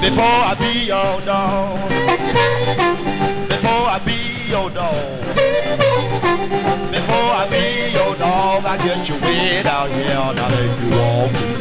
Before I be your dog. Before I be your dog. Before I be your dog, I get you way down here and I make you walk.